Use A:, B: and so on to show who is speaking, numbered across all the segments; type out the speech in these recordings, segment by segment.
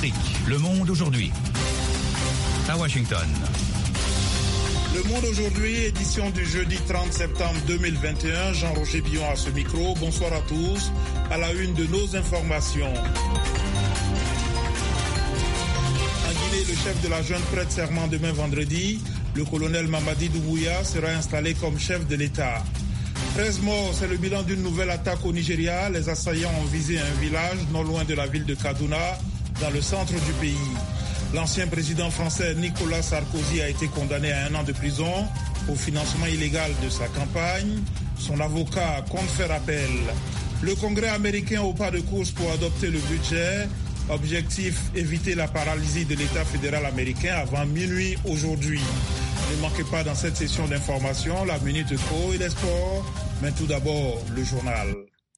A: Afrique, le monde aujourd'hui. À Washington.
B: Le Monde aujourd'hui, édition du jeudi 30 septembre 2021. Jean-Roger Billon à ce micro. Bonsoir à tous. À la une de nos informations. En Guinée, le chef de la junte prête serment demain vendredi. Le colonel Mamadi Doumbouya sera installé comme chef de l'État. 13 morts, c'est le bilan d'une nouvelle attaque au Nigeria. Les assaillants ont visé un village non loin de la ville de Kaduna, dans le centre du pays. L'ancien président français Nicolas Sarkozy a été condamné à 1 an de prison au financement illégal de sa campagne. Son avocat compte faire appel. Le Congrès américain au pas de course pour adopter le budget. Objectif, éviter la paralysie de l'État fédéral américain avant minuit aujourd'hui. Ne manquez pas dans cette session d'information la Minute Co et les sports. Mais tout d'abord, le journal.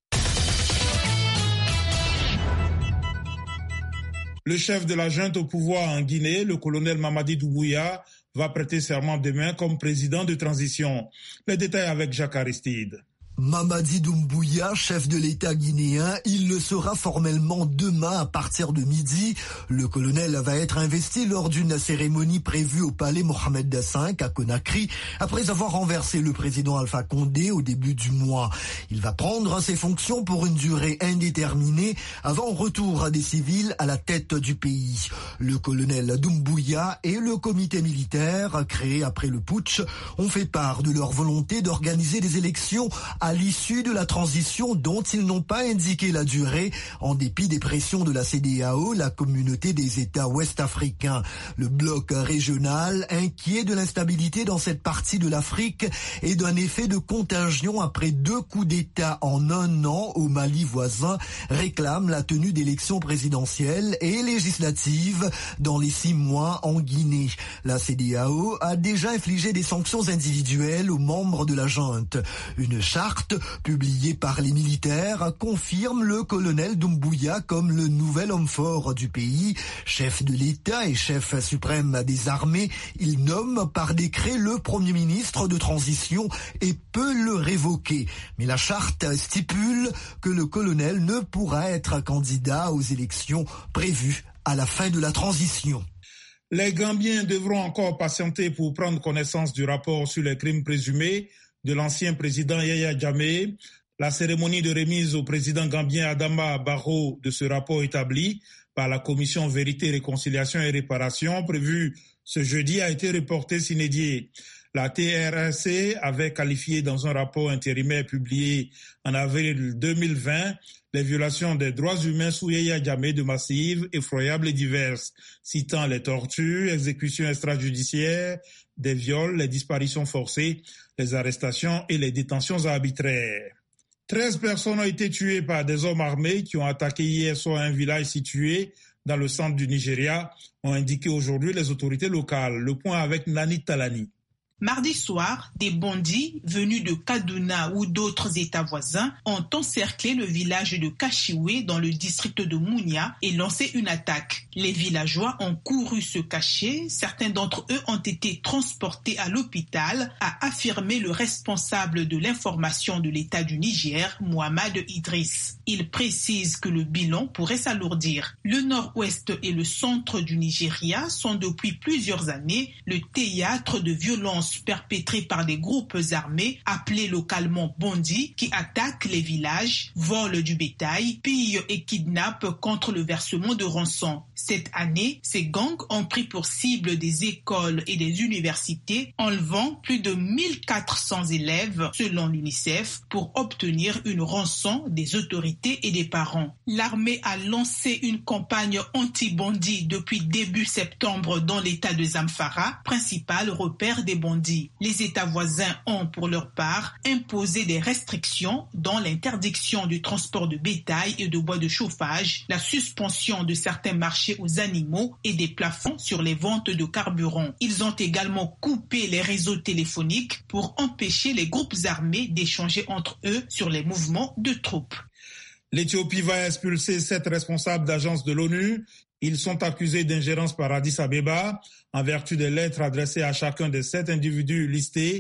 B: Le chef de la junte au pouvoir en Guinée, le colonel Mamadi Doumbouya, va prêter serment demain comme président de transition. Les détails avec Jacques Aristide.
C: Mamadi Doumbouya, chef de l'État guinéen, il le sera formellement demain à partir de midi. Le colonel va être investi lors d'une cérémonie prévue au palais Mohamed V à Conakry, après avoir renversé le président Alpha Condé au début du mois. Il va prendre ses fonctions pour une durée indéterminée avant retour des civils à la tête du pays. Le colonel Doumbouya et le comité militaire, créé après le putsch, ont fait part de leur volonté d'organiser des élections à l'issue de la transition dont ils n'ont pas indiqué la durée, en dépit des pressions de la CEDEAO, la communauté des États ouest-africains. Le bloc régional, inquiet de l'instabilité dans cette partie de l'Afrique et d'un effet de contagion après 2 coups d'État en 1 an au Mali voisin, réclame la tenue d'élections présidentielles et législatives dans les 6 mois en Guinée. La CEDEAO a déjà infligé des sanctions individuelles aux membres de la junte. Une charte publiée par les militaires confirme le colonel Doumbouya comme le nouvel homme fort du pays. Chef de l'État et chef suprême des armées, il nomme par décret le premier ministre de transition et peut le révoquer. Mais la charte stipule que le colonel ne pourra être candidat aux élections prévues à la fin de la transition.
B: Les Gambiens devront encore patienter pour prendre connaissance du rapport sur les crimes présumés de l'ancien président Yaya Jammeh. La cérémonie de remise au président gambien Adama Barrow de ce rapport établi par la commission Vérité, Réconciliation et Réparation prévue ce jeudi a été reportée sine die. La TRRC avait qualifié dans un rapport intérimaire publié en avril 2020 les violations des droits humains sous Yaya Jammeh de massives, effroyables et diverses, citant les tortures, exécutions extrajudiciaires, des viols, les disparitions forcées, les arrestations et les détentions arbitraires. 13 personnes ont été tuées par des hommes armés qui ont attaqué hier soir un village situé dans le centre du Nigeria, ont indiqué aujourd'hui les autorités locales. Le point avec Nani Talani.
D: Mardi soir, des bandits venus de Kaduna ou d'autres États voisins ont encerclé le village de Kashiwe dans le district de Mounia et lancé une attaque. Les villageois ont couru se cacher, certains d'entre eux ont été transportés à l'hôpital, a affirmé le responsable de l'information de l'État du Niger, Mohamed Idriss. Il précise que le bilan pourrait s'alourdir. Le nord-ouest et le centre du Nigeria sont depuis plusieurs années le théâtre de violences perpétrés par des groupes armés appelés localement bandits qui attaquent les villages, volent du bétail, pillent et kidnappent contre le versement de rançon. Cette année, ces gangs ont pris pour cible des écoles et des universités, enlevant plus de 1400 élèves selon l'UNICEF pour obtenir une rançon des autorités et des parents. L'armée a lancé une campagne anti-bandits depuis début septembre dans l'état de Zamfara, principal repère des bandits. Les États voisins ont, pour leur part, imposé des restrictions dont l'interdiction du transport de bétail et de bois de chauffage, la suspension de certains marchés aux animaux et des plafonds sur les ventes de carburant. Ils ont également coupé les réseaux téléphoniques pour empêcher les groupes armés d'échanger entre eux sur les mouvements de troupes.
B: L'Éthiopie va expulser 7 responsables d'agences de l'ONU. Ils sont accusés d'ingérence par Addis Abeba en vertu des lettres adressées à chacun des 7 individus listés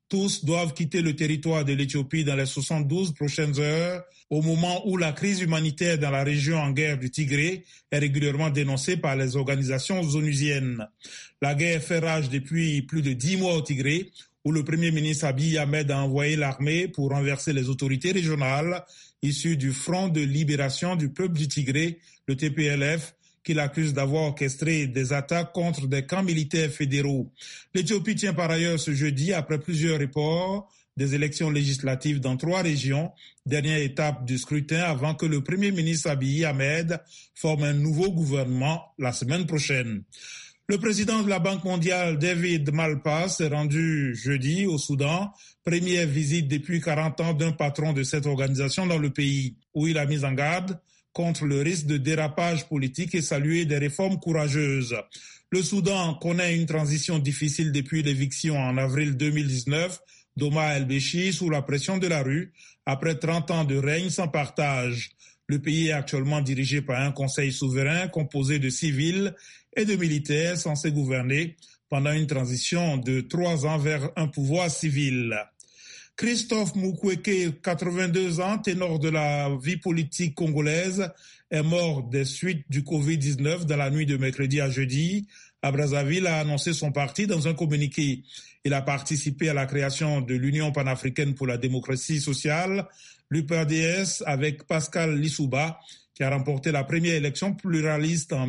B: Tous doivent quitter le territoire de l'Éthiopie dans les 72 prochaines heures, au moment où la crise humanitaire dans la région en guerre du Tigré est régulièrement dénoncée par les organisations onusiennes. La guerre fait rage depuis plus de 10 mois au Tigré, où le Premier ministre Abiy Ahmed a envoyé l'armée pour renverser les autorités régionales issues du Front de libération du peuple du Tigré, le TPLF, qu'il accuse d'avoir orchestré des attaques contre des camps militaires fédéraux. L'Éthiopie tient par ailleurs ce jeudi, après plusieurs reports, des élections législatives dans 3 régions, dernière étape du scrutin avant que le Premier ministre Abiy Ahmed forme un nouveau gouvernement la semaine prochaine. Le président de la Banque mondiale, David Malpass, est rendu jeudi au Soudan, première visite depuis 40 ans d'un patron de cette organisation dans le pays, où il a mis en garde contre le risque de dérapage politique et salué des réformes courageuses. Le Soudan connaît une transition difficile depuis l'éviction en avril 2019 d'Omar el-Béchir sous la pression de la rue, après 30 ans de règne sans partage. Le pays est actuellement dirigé par un conseil souverain composé de civils et de militaires censés gouverner pendant une transition de 3 ans vers un pouvoir civil. Christophe Mukwege, 82 ans, ténor de la vie politique congolaise, est mort des suites du Covid-19 dans la nuit de mercredi à jeudi. À Brazzaville, a annoncé son parti dans un communiqué. Il a participé à la création de l'Union panafricaine pour la démocratie sociale, l'UPADS, avec Pascal Lissouba, qui a remporté la première élection pluraliste en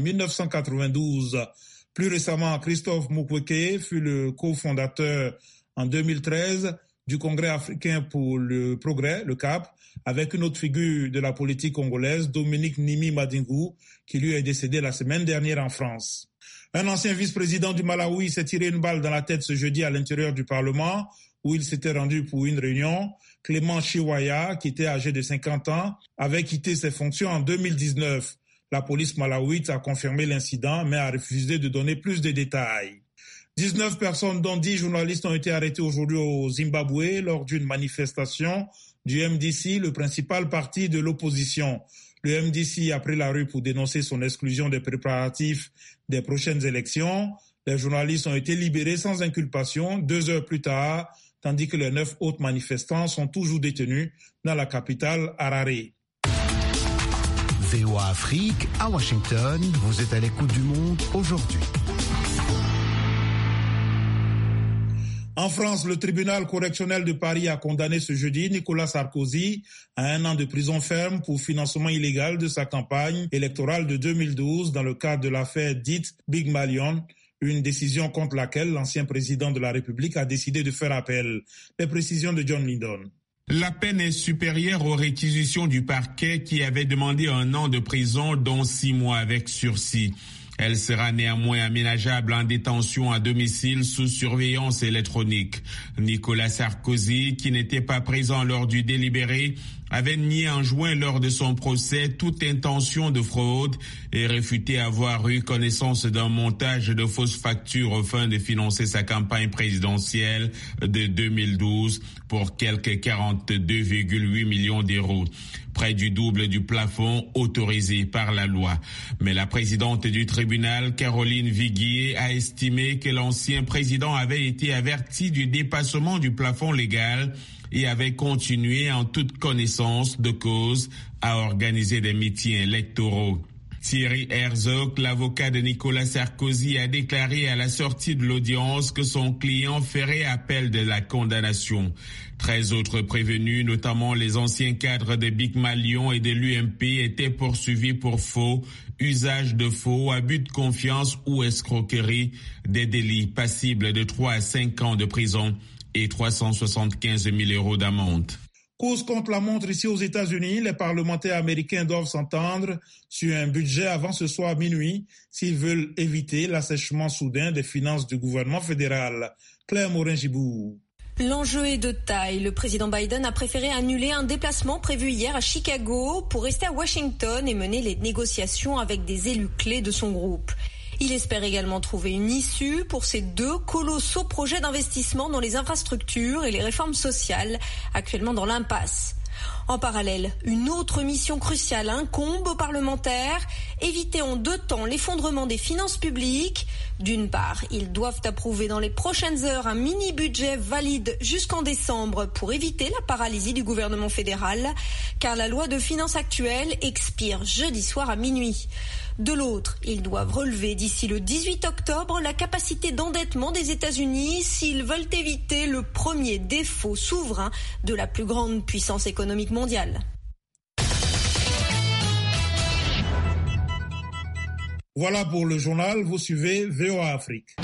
B: 1992. Plus récemment, Christophe Mukwege fut le cofondateur en 2013 du Congrès africain pour le progrès, le CAP, avec une autre figure de la politique congolaise, Dominique Nimi Madingou, qui lui est décédé la semaine dernière en France. Un ancien vice-président du Malawi s'est tiré une balle dans la tête ce jeudi à l'intérieur du Parlement, où il s'était rendu pour une réunion. Clément Chiwaya, qui était âgé de 50 ans, avait quitté ses fonctions en 2019. La police malawite a confirmé l'incident, mais a refusé de donner plus de détails. 19 personnes, dont 10 journalistes, ont été arrêtées aujourd'hui au Zimbabwe lors d'une manifestation du MDC, le principal parti de l'opposition. Le MDC a pris la rue pour dénoncer son exclusion des préparatifs des prochaines élections. Les journalistes ont été libérés sans inculpation 2 heures plus tard, tandis que les 9 autres manifestants sont toujours détenus dans la capitale Harare.
E: VOA Afrique, à Washington, vous êtes à l'écoute du monde aujourd'hui.
B: En France, le tribunal correctionnel de Paris a condamné ce jeudi Nicolas Sarkozy à 1 an de prison ferme pour financement illégal de sa campagne électorale de 2012 dans le cadre de l'affaire dite Big Malion, une décision contre laquelle l'ancien président de la République a décidé de faire appel. Les précisions de John Lydon.
F: La peine est supérieure aux réquisitions du parquet qui avait demandé 1 an de prison, dont 6 mois avec sursis. Elle sera néanmoins aménageable en détention à domicile sous surveillance électronique. Nicolas Sarkozy, qui n'était pas présent lors du délibéré, avait nié en juin lors de son procès toute intention de fraude et réfuté avoir eu connaissance d'un montage de fausses factures aux fins de financer sa campagne présidentielle de 2012 pour quelques 42,8 millions d'euros, près du double du plafond autorisé par la loi. Mais la présidente du tribunal, Caroline Viguier, a estimé que l'ancien président avait été averti du dépassement du plafond légal et avait continué en toute connaissance de cause à organiser des meetings électoraux. Thierry Herzog, l'avocat de Nicolas Sarkozy, a déclaré à la sortie de l'audience que son client ferait appel de la condamnation. 13 autres prévenus, notamment les anciens cadres de Big Malion et de l'UMP, étaient poursuivis pour faux, usage de faux, abus de confiance ou escroquerie, des délits passibles de 3 à 5 ans de prison et 375 000 € d'amende.
B: Course contre la montre ici aux États-Unis, les parlementaires américains doivent s'entendre sur un budget avant ce soir minuit s'ils veulent éviter l'assèchement soudain des finances du gouvernement fédéral. Claire Morin-Gibour.
G: L'enjeu est de taille. Le président Biden a préféré annuler un déplacement prévu hier à Chicago pour rester à Washington et mener les négociations avec des élus clés de son groupe. Il espère également trouver une issue pour ces 2 colossaux projets d'investissement dans les infrastructures et les réformes sociales, actuellement dans l'impasse. En parallèle, une autre mission cruciale incombe aux parlementaires, éviter en 2 temps l'effondrement des finances publiques. D'une part, ils doivent approuver dans les prochaines heures un mini-budget valide jusqu'en décembre pour éviter la paralysie du gouvernement fédéral, car la loi de finances actuelle expire jeudi soir à minuit. De l'autre, ils doivent relever d'ici le 18 octobre la capacité d'endettement des États-Unis s'ils veulent éviter le premier défaut souverain de la plus grande puissance économique mondiale.
B: Voilà pour le journal, vous suivez VOA Afrique.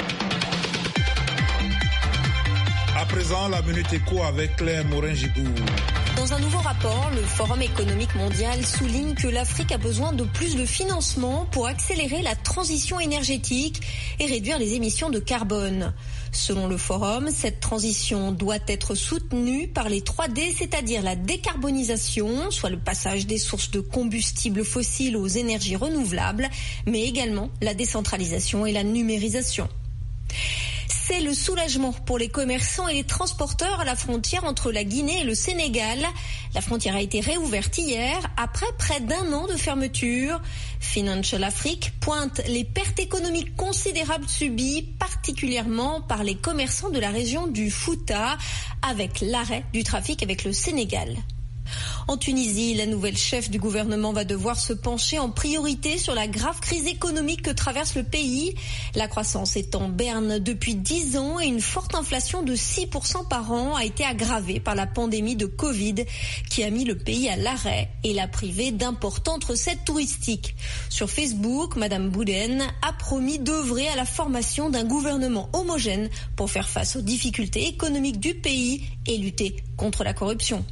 B: À présent, la Minute Éco avec Claire Morin-Gigou.
G: Dans un nouveau rapport, le Forum économique mondial souligne que l'Afrique a besoin de plus de financement pour accélérer la transition énergétique et réduire les émissions de carbone. Selon le Forum, cette transition doit être soutenue par les 3D, c'est-à-dire la décarbonisation, soit le passage des sources de combustibles fossiles aux énergies renouvelables, mais également la décentralisation et la numérisation. C'est le soulagement pour les commerçants et les transporteurs à la frontière entre la Guinée et le Sénégal. La frontière a été réouverte hier après près d'1 an de fermeture. Financial Afrique pointe les pertes économiques considérables subies, particulièrement par les commerçants de la région du Fouta, avec l'arrêt du trafic avec le Sénégal. En Tunisie, la nouvelle chef du gouvernement va devoir se pencher en priorité sur la grave crise économique que traverse le pays. La croissance est en berne depuis 10 ans et une forte inflation de 6% par an a été aggravée par la pandémie de Covid qui a mis le pays à l'arrêt et l'a privé d'importantes recettes touristiques. Sur Facebook, Madame Bouden a promis d'œuvrer à la formation d'un gouvernement homogène pour faire face aux difficultés économiques du pays et lutter contre la corruption.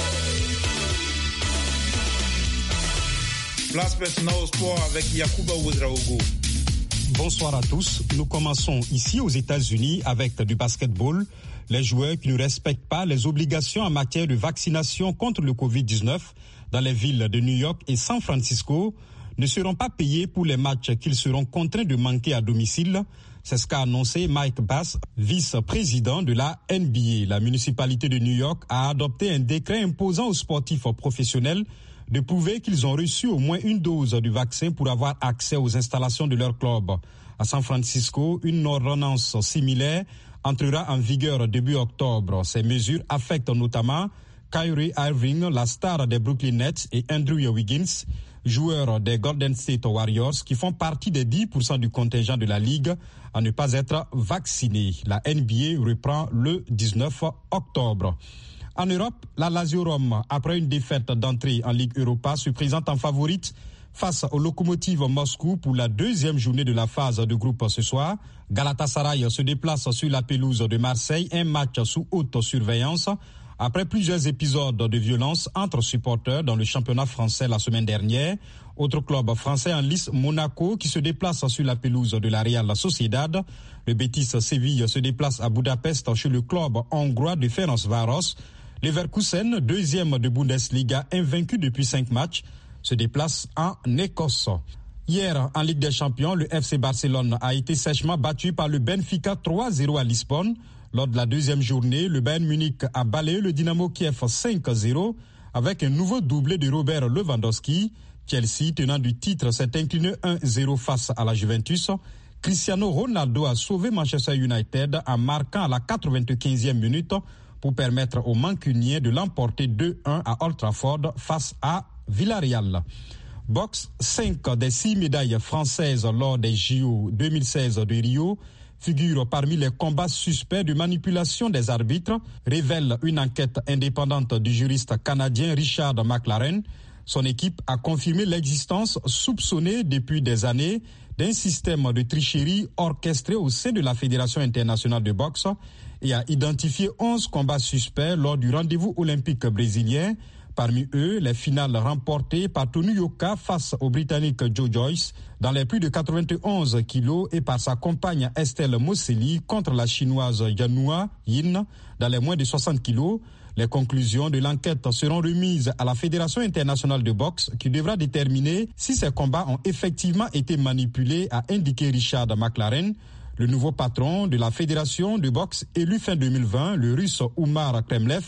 B: Place maintenant au sport avec Yacouba Ouedraogo.
H: Bonsoir à tous. Nous commençons ici aux États-Unis avec du basketball. Les joueurs qui ne respectent pas les obligations en matière de vaccination contre le Covid-19 dans les villes de New York et San Francisco ne seront pas payés pour les matchs qu'ils seront contraints de manquer à domicile. C'est ce qu'a annoncé Mike Bass, vice-président de la NBA. La municipalité de New York a adopté un décret imposant aux sportifs professionnels de prouver qu'ils ont reçu au moins une dose du vaccin pour avoir accès aux installations de leur club. À San Francisco, une ordonnance similaire entrera en vigueur début octobre. Ces mesures affectent notamment Kyrie Irving, la star des Brooklyn Nets, et Andrew Wiggins, joueurs des Golden State Warriors, qui font partie des 10% du contingent de la Ligue à ne pas être vaccinés. La NBA reprend le 19 octobre. En Europe, la Lazio Rome, après une défaite d'entrée en Ligue Europa, se présente en favorite face au Lokomotiv Moscou pour la 2e journée de la phase de groupe ce soir. Galatasaray se déplace sur la pelouse de Marseille, un match sous haute surveillance après plusieurs épisodes de violence entre supporters dans le championnat français la semaine dernière. Autre club français en lice, Monaco, qui se déplace sur la pelouse de la Real Sociedad. Le Betis Séville se déplace à Budapest chez le club hongrois de Ferencváros. Leverkusen, 2e de Bundesliga, invaincu depuis 5 matchs, se déplace en Écosse. Hier, en Ligue des Champions, le FC Barcelone a été sèchement battu par le Benfica 3-0 à Lisbonne. Lors de la 2e journée, le Bayern Munich a balayé le Dynamo Kiev 5-0 avec un nouveau doublé de Robert Lewandowski. Chelsea, tenant du titre, s'est incliné 1-0 face à la Juventus. Cristiano Ronaldo a sauvé Manchester United en marquant à la 95e minute pour permettre aux Mancuniens de l'emporter 2-1 à Old Trafford face à Villarreal. Boxe, 5 des 6 médailles françaises lors des JO 2016 de Rio figurent parmi les combats suspects de manipulation des arbitres, révèle une enquête indépendante du juriste canadien Richard McLaren. Son équipe a confirmé l'existence soupçonnée depuis des années d'un système de tricherie orchestré au sein de la Fédération internationale de boxe et a identifié 11 combats suspects lors du rendez-vous olympique brésilien. Parmi eux, les finales remportées par Tony Yoka face au Britannique Joe Joyce dans les plus de 91 kilos et par sa compagne Estelle Mosseli contre la Chinoise Yanhua Yin dans les moins de 60 kilos. Les conclusions de l'enquête seront remises à la Fédération internationale de boxe qui devra déterminer si ces combats ont effectivement été manipulés, a indiqué Richard McLaren. Le nouveau patron de la Fédération de boxe élu fin 2020, le Russe Oumar Kremlev,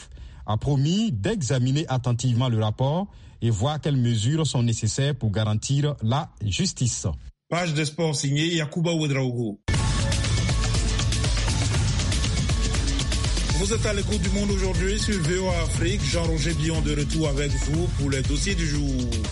H: a promis d'examiner attentivement le rapport et voir quelles mesures sont nécessaires pour garantir la justice.
B: Page de sport signée Yacouba Ouedraogo. Vous êtes à l'écoute du monde aujourd'hui sur VOA Afrique. Jean-Roger Billon de retour avec vous pour les dossiers du jour.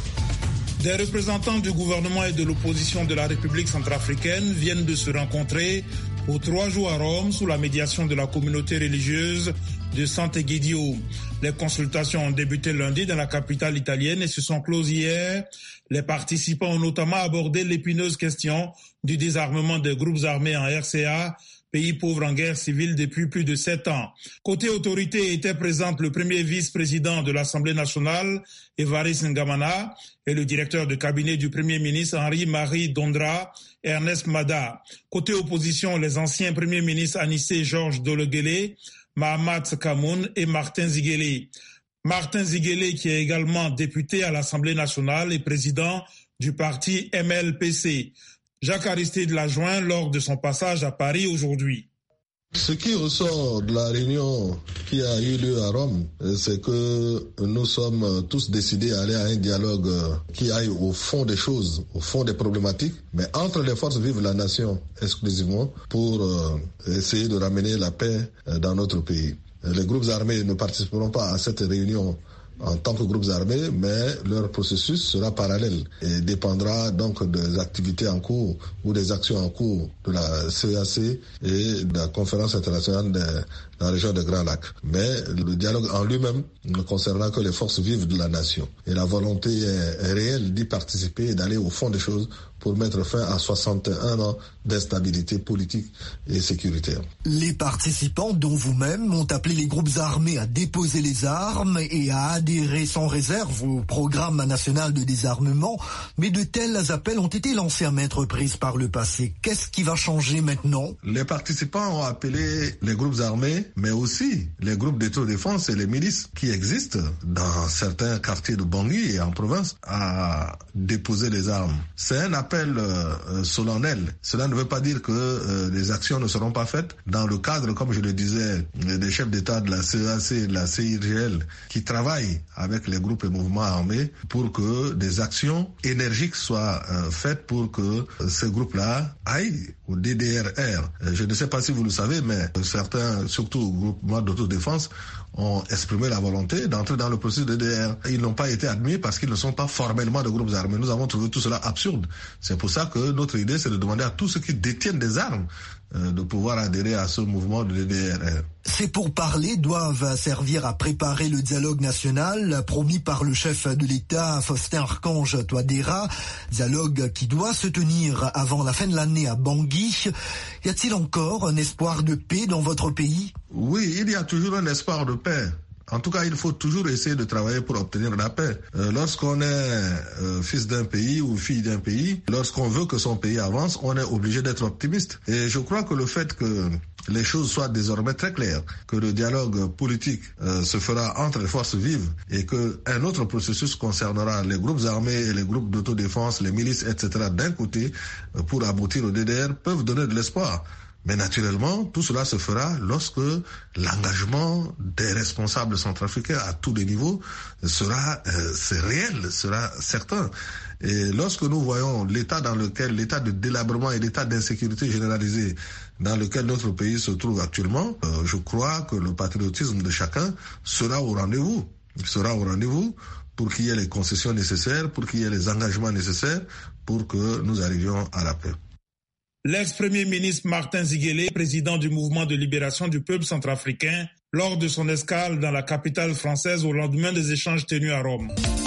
B: Des représentants du gouvernement et de l'opposition de la République centrafricaine viennent de se rencontrer pour 3 jours à Rome sous la médiation de la communauté religieuse de Sant'Egidio. Les consultations ont débuté lundi dans la capitale italienne et se sont closes hier. Les participants ont notamment abordé l'épineuse question du désarmement des groupes armés en RCA, pays pauvre en guerre civile depuis plus de 7 ans. Côté autorité était présente le premier vice-président de l'Assemblée nationale, Évariste Ngamana, et le directeur de cabinet du premier ministre Henri-Marie Dondra, Ernest Mada. Côté opposition, les anciens premiers ministres Anissé Georges Dologuélé, Mahamat Kamoun et Martin Ziguélé. Martin Ziguélé, qui est également député à l'Assemblée nationale et président du parti MLPC. Jacques Aristide l'a joint lors de son passage à Paris aujourd'hui.
I: Ce qui ressort de la réunion qui a eu lieu à Rome, c'est que nous sommes tous décidés à aller à un dialogue qui aille au fond des choses, au fond des problématiques, mais entre les forces vives de la nation exclusivement pour essayer de ramener la paix dans notre pays. Les groupes armés ne participeront pas à cette réunion en tant que groupes armés, mais leur processus sera parallèle et dépendra donc des activités en cours ou des actions en cours de la CEAC et de la conférence internationale de la région des Grands Lacs. Mais le dialogue en lui-même ne concernera que les forces vives de la nation. Et la volonté est réelle d'y participer et d'aller au fond des choses pour mettre fin à 61 ans d'instabilité politique et sécuritaire.
C: Les participants, dont vous-même, ont appelé les groupes armés à déposer les armes et à adhérer sans réserve au programme national de désarmement. Mais de tels appels ont été lancés à maintes reprises par le passé. Qu'est-ce qui va changer maintenant?
I: Les participants ont appelé les groupes armés, mais aussi les groupes d'autodéfense et les milices qui existent dans certains quartiers de Bangui et en province à déposer les armes. C'est un appel solennel. Cela ne veut pas dire que les actions ne seront pas faites dans le cadre, comme je le disais, des chefs d'État de la CEAC et de la CIRGL qui travaillent avec les groupes et mouvements armés pour que des actions énergiques soient faites pour que ces groupes-là aillent au DDRR. Je ne sais pas si vous le savez, mais certains, surtout groupements d'autodéfense, ont exprimé la volonté d'entrer dans le processus de DDR. Ils n'ont pas été admis parce qu'ils ne sont pas formellement de groupes armés. Nous avons trouvé tout cela absurde. C'est pour ça que notre idée, c'est de demander à tous ceux qui détiennent des armes de pouvoir adhérer à ce mouvement de DDRR.
C: Ces pourparlers doivent servir à préparer le dialogue national promis par le chef de l'État, Faustin Archange Touadéra, dialogue qui doit se tenir avant la fin de l'année à Bangui. Y a-t-il encore un espoir de paix dans votre pays?
I: Oui, il y a toujours un espoir de paix. En tout cas, il faut toujours essayer de travailler pour obtenir la paix. Lorsqu'on est fils d'un pays ou fille d'un pays, lorsqu'on veut que son pays avance, on est obligé d'être optimiste. Et je crois que le fait que les choses soient désormais très claires, que le dialogue politique se fera entre les forces vives et qu'un autre processus concernera les groupes armés et les groupes d'autodéfense, les milices, etc. d'un côté, pour aboutir au DDR, peuvent donner de l'espoir. Mais naturellement, tout cela se fera lorsque l'engagement des responsables centrafricains à tous les niveaux sera c'est réel, sera certain. Et lorsque nous voyons l'état de délabrement et l'état d'insécurité généralisée dans lequel notre pays se trouve actuellement, je crois que le patriotisme de chacun sera au rendez-vous. Il sera au rendez-vous pour qu'il y ait les concessions nécessaires, pour qu'il y ait les engagements nécessaires pour que nous arrivions à la paix.
B: L'ex-premier ministre Martin Ziguélé, président du mouvement de libération du peuple centrafricain, lors de son escale dans la capitale française au lendemain des échanges tenus à Rome.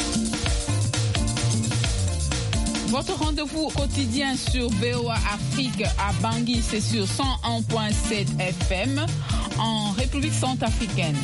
J: Votre rendez-vous quotidien sur VOA Afrique à Bangui, c'est sur 101.7 FM en République centrafricaine.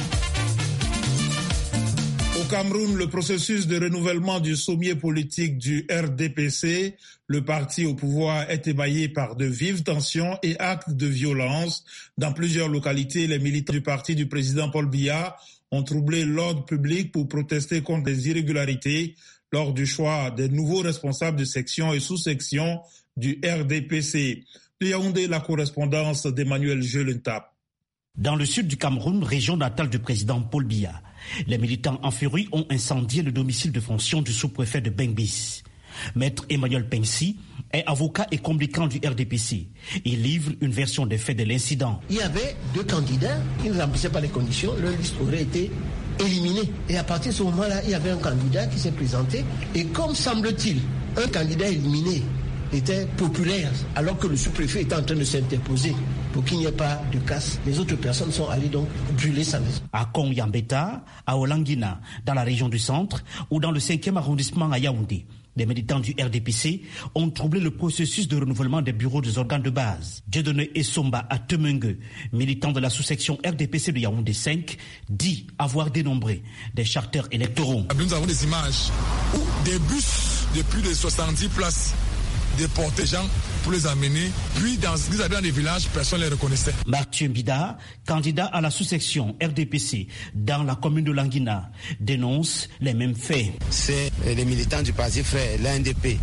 B: Au Cameroun, le processus de renouvellement du sommier politique du RDPC, le parti au pouvoir, est émaillé par de vives tensions et actes de violence. Dans plusieurs localités, les militants du parti du président Paul Biya ont troublé l'ordre public pour protester contre les irrégularités lors du choix des nouveaux responsables de section et sous-section du RDPC. De Yaoundé, la correspondance d'Emmanuel Jelentap.
K: Dans le sud du Cameroun, région natale du président Paul Biya, Les militants en furie ont incendié le domicile de fonction du sous-préfet de Bengbis. Maître Emmanuel Pensi est avocat et communicant du RDPC. Il livre une version des faits de l'incident.
L: Il y avait 2 candidats qui ne remplissaient pas les conditions, leur liste aurait été éliminée. Et à partir de ce moment-là, il y avait un candidat qui s'est présenté. Et comme semble-t-il, un candidat éliminé était populaire, alors que le sous-préfet était en train de s'interposer pour qu'il n'y ait pas de casse. Les autres personnes sont allées donc brûler sa maison.
K: À Kong-Yambeta, à Olangina, dans la région du centre, ou dans le 5e arrondissement à Yaoundé, les militants du RDPC ont troublé le processus de renouvellement des bureaux des organes de base. Dieudonné Essomba à Temengue, militant de la sous-section RDPC de Yaoundé 5, dit avoir dénombré des charters électoraux.
M: Nous avons des images où des bus de plus de 70 places déportés gens pour les amener, puis dans des villages, personne ne les reconnaissait.
K: Mathieu Mbida, candidat à la sous-section RDPC dans la commune de Languina, dénonce les mêmes faits.
N: C'est les militants du parti frère, l'ANDP,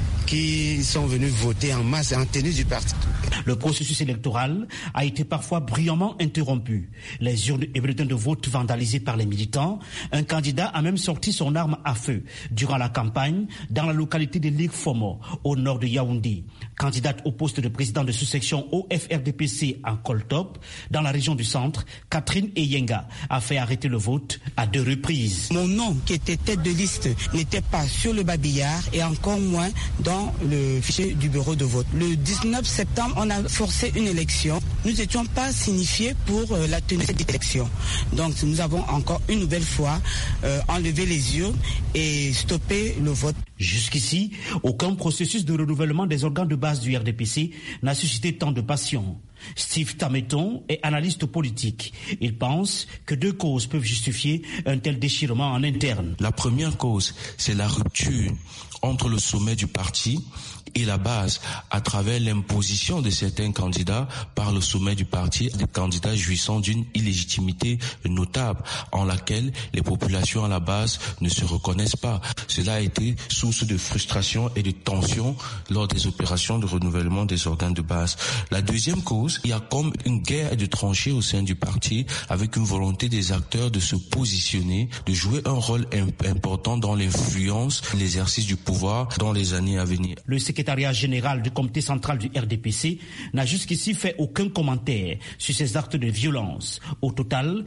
N: qui sont venus voter en masse en tenue du parti.
K: Le processus électoral a été parfois brillamment interrompu. Les urnes et bulletins de vote vandalisés par les militants. Un candidat a même sorti son arme à feu durant la campagne dans la localité de Ligue Fomo, au nord de Yaoundé. Candidate au poste de président de sous-section au FRDPC en Coltop, dans la région du centre, Catherine Eyenga a fait arrêter le vote à 2 reprises.
O: Mon nom, qui était tête de liste, n'était pas sur le babillard et encore moins dans le fichier du bureau de vote. Le 19 septembre, on a forcé une élection. Nous n'étions pas signifiés pour la tenue de cette élection. Donc nous avons encore une nouvelle fois enlevé les urnes et stoppé le vote.
K: Jusqu'ici, aucun processus de renouvellement des organes de base du RDPC n'a suscité tant de passion. Steve Tameton est analyste politique. Il pense que 2 causes peuvent justifier un tel déchirement en interne.
P: La première cause, c'est la rupture entre le sommet du parti et la base à travers l'imposition de certains candidats par le sommet du parti, des candidats jouissant d'une illégitimité notable en laquelle les populations à la base ne se reconnaissent pas. Cela a été source de frustration et de tension lors des opérations de renouvellement des organes de base. La deuxième cause, il y a comme une guerre de tranchées au sein du parti avec une volonté des acteurs de se positionner, de jouer un rôle important dans l'influence, l'exercice du pouvoir dans les années à venir.
K: Le secrétariat général du comité central du RDPC n'a jusqu'ici fait aucun commentaire sur ces actes de violence. Au total,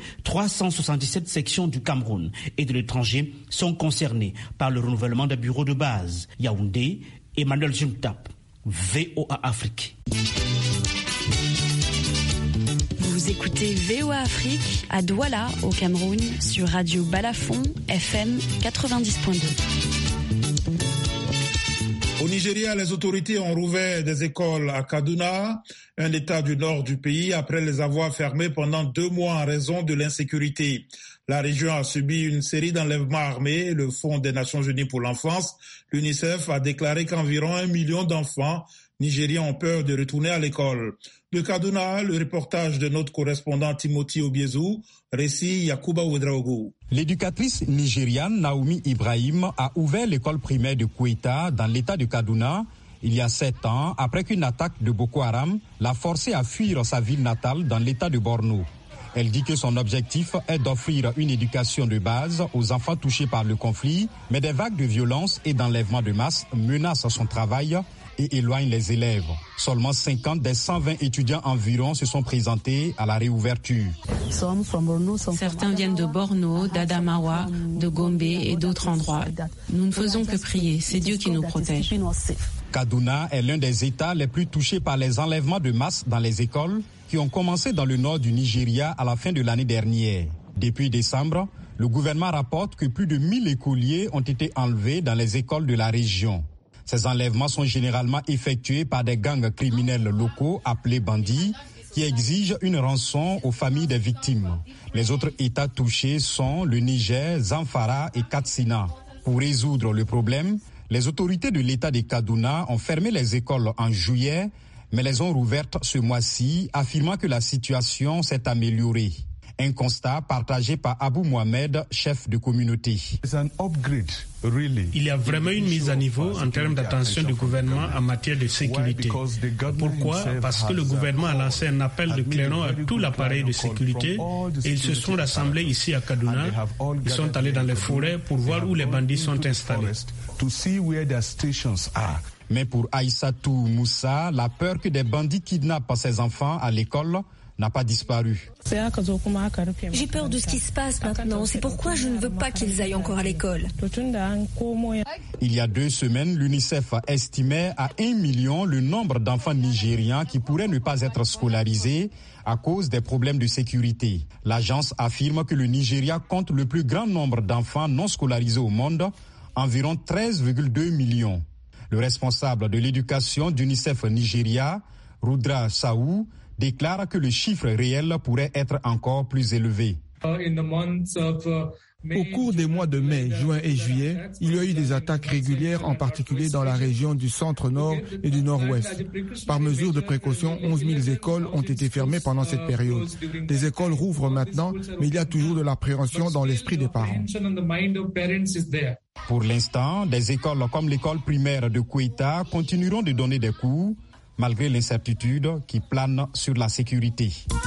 K: 377 sections du Cameroun et de l'étranger sont concernées par le renouvellement des bureaux de base. Yaoundé, Emmanuel Juntap, VOA Afrique.
Q: Vous écoutez VOA Afrique à Douala, au Cameroun, sur Radio Balafon, FM 90.2.
B: Au Nigeria, les autorités ont rouvert des écoles à Kaduna, un état du nord du pays, après les avoir fermées pendant 2 mois en raison de l'insécurité. La région a subi une série d'enlèvements armés. Le Fonds des Nations Unies pour l'enfance, l'UNICEF, a déclaré qu'environ 1 million d'enfants nigériens ont peur de retourner à l'école. De Kaduna, le reportage de notre correspondant Timothy Obiezu, récit Yakuba Ouedraogo.
H: L'éducatrice nigériane Naomi Ibrahim a ouvert l'école primaire de Koueta dans l'état de Kaduna il y a 7 ans après qu'une attaque de Boko Haram l'a forcée à fuir sa ville natale dans l'état de Borno. Elle dit que son objectif est d'offrir une éducation de base aux enfants touchés par le conflit, mais des vagues de violence et d'enlèvement de masse menacent son travail et éloignent les élèves. Seulement 50 des 120 étudiants environ se sont présentés à la réouverture.
R: Certains viennent de Borno, d'Adamawa, de Gombe et d'autres endroits. Nous ne faisons que prier, c'est Dieu qui nous protège.
H: Kaduna est l'un des États les plus touchés par les enlèvements de masse dans les écoles qui ont commencé dans le nord du Nigeria à la fin de l'année dernière. Depuis décembre, le gouvernement rapporte que plus de 1000 écoliers ont été enlevés dans les écoles de la région. Ces enlèvements sont généralement effectués par des gangs criminels locaux appelés bandits qui exigent une rançon aux familles des victimes. Les autres États touchés sont le Niger, Zamfara et Katsina. Pour résoudre le problème, les autorités de l'État de Kaduna ont fermé les écoles en juillet, mais les ont rouvertes ce mois-ci, affirmant que la situation s'est améliorée. Un constat partagé par Abou Mohamed, chef de communauté.
S: Il y a vraiment une mise à niveau en termes d'attention du gouvernement en matière de sécurité. Pourquoi ? Parce que le gouvernement a lancé un appel de clairon à tout l'appareil de sécurité et ils se sont rassemblés ici à Kaduna. Ils sont allés dans les forêts pour voir où les bandits sont installés.
H: Mais pour Aïssatou Moussa, la peur que des bandits kidnappent ses enfants à l'école n'a pas disparu.
G: J'ai peur de ce qui se passe maintenant. C'est pourquoi je ne veux pas qu'ils aillent encore à l'école.
H: Il y a 2 semaines, l'UNICEF estimait à 1 million le nombre d'enfants nigérians qui pourraient ne pas être scolarisés à cause des problèmes de sécurité. L'agence affirme que le Nigeria compte le plus grand nombre d'enfants non scolarisés au monde, environ 13,2 millions. Le responsable de l'éducation d'UNICEF Nigeria, Rudra Saou, déclare que le chiffre réel pourrait être encore plus élevé.
T: Au cours des mois de mai, juin et juillet, il y a eu des attaques régulières, en particulier dans la région du centre-nord et du nord-ouest. Par mesure de précaution, 11 000 écoles ont été fermées pendant cette période. Des écoles rouvrent maintenant, mais il y a toujours de l'appréhension dans l'esprit des parents.
H: Pour l'instant, des écoles comme l'école primaire de Kouita continueront de donner des cours, malgré l'incertitude qui plane sur la sécurité.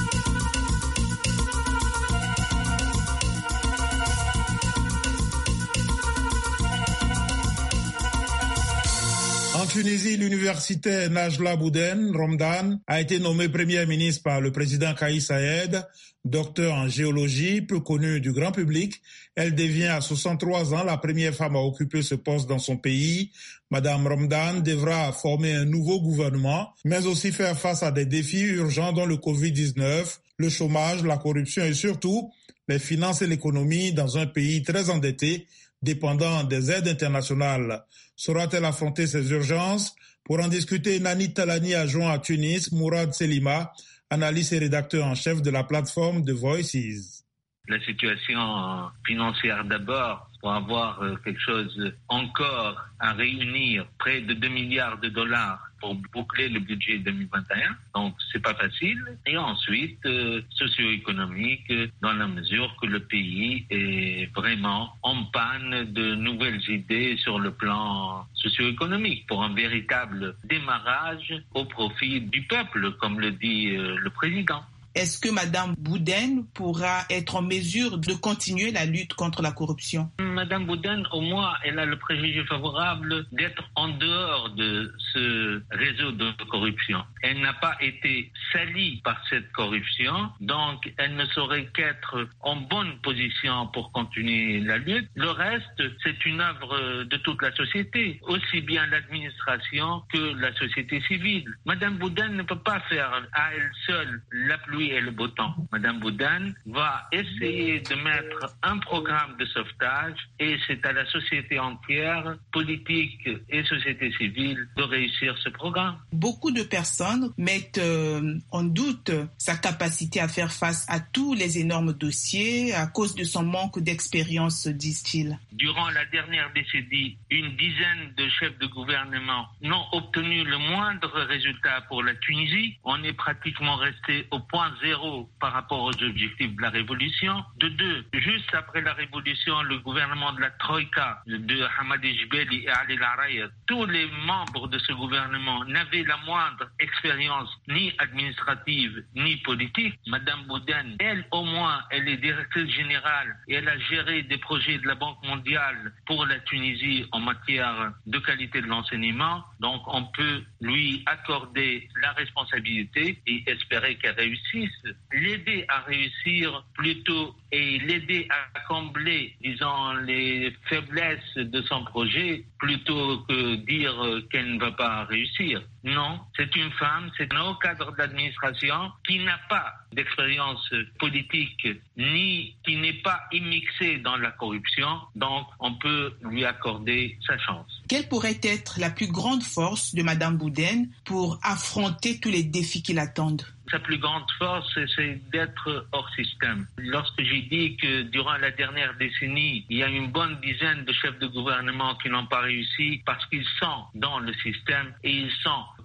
B: En Tunisie, l'universitaire Najla Bouden Romdan a été nommée première ministre par le président Kais Saied, docteur en géologie, peu connue du grand public. Elle devient à 63 ans la première femme à occuper ce poste dans son pays. Madame Romdan devra former un nouveau gouvernement, mais aussi faire face à des défis urgents dont le Covid-19, le chômage, la corruption et surtout les finances et l'économie dans un pays très endetté, dépendant des aides internationales. Saura-t-elle affronter ces urgences? Pour en discuter, Nani Talani a joint à Tunis Mourad Selima, analyste et rédacteur en chef de la plateforme The Voices.
U: La situation financière d'abord, pour avoir quelque chose encore à réunir, près de 2 milliards de dollars pour boucler le budget 2021, donc c'est pas facile. Et ensuite, socio-économique, dans la mesure que le pays est vraiment en panne de nouvelles idées sur le plan socio-économique pour un véritable démarrage au profit du peuple, comme le dit le président.
D: Est-ce que Madame Bouden pourra être en mesure de continuer la lutte contre la corruption?
U: Madame Bouden, au moins, elle a le préjugé favorable d'être en dehors de ce réseau de corruption. Elle n'a pas été salie par cette corruption, donc elle ne saurait qu'être en bonne position pour continuer la lutte. Le reste, c'est une œuvre de toute la société, aussi bien l'administration que la société civile. Madame Bouden ne peut pas faire à elle seule la pluie et le beau temps. Madame Bouden va essayer de mettre un programme de sauvetage et c'est à la société entière, politique et société civile, de réussir ce programme.
D: Beaucoup de personnes mettent en doute sa capacité à faire face à tous les énormes dossiers à cause de son manque d'expérience, disent-ils.
U: Durant la dernière décennie, une dizaine de chefs de gouvernement n'ont obtenu le moindre résultat pour la Tunisie. On est pratiquement resté au point zéro par rapport aux objectifs de la révolution. De deux, juste après la révolution, le gouvernement de la Troïka, de Hamadi Jbeli et Ali Larayat, tous les membres de ce gouvernement n'avaient la moindre expérience ni administrative ni politique. Madame Bouden, elle au moins, elle est directrice générale et elle a géré des projets de la Banque mondiale pour la Tunisie en matière de qualité de l'enseignement. Donc on peut lui accorder la responsabilité et espérer qu'elle réussisse. L'aider à réussir plutôt et l'aider à combler, disons, les faiblesses de son projet plutôt que dire qu'elle ne va pas réussir. Non, c'est une femme, c'est un haut cadre d'administration qui n'a pas d'expérience politique ni qui n'est pas immixé dans la corruption, donc on peut lui accorder sa chance.
D: Quelle pourrait être la plus grande force de Madame Bouden pour affronter tous les défis qui l'attendent?
U: Sa plus grande force, c'est d'être hors système. Lorsque j'ai dit que durant la dernière décennie, il y a une bonne dizaine de chefs de gouvernement qui n'ont pas réussi parce qu'ils sont dans le système et ils sont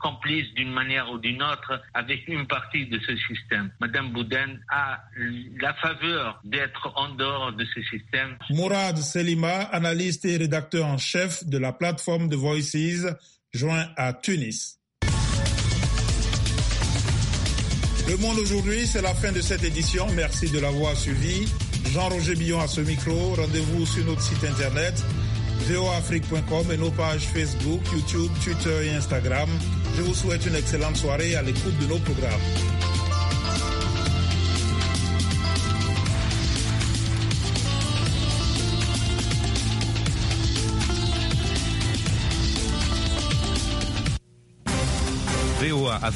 U: complices d'une manière ou d'une autre avec une partie de ce système. Madame Bouden a la faveur d'être en dehors de ce système.
B: Mourad Selima, analyste et rédacteur en chef de la plateforme de Voices, joint à Tunis. Le Monde aujourd'hui, c'est la fin de cette édition. Merci de l'avoir suivi. Jean-Roger Billon à ce micro. Rendez-vous sur notre site internet voafrique.com et nos pages Facebook, YouTube, Twitter et Instagram. Je vous souhaite une excellente soirée à l'écoute de nos programmes.
A: VOA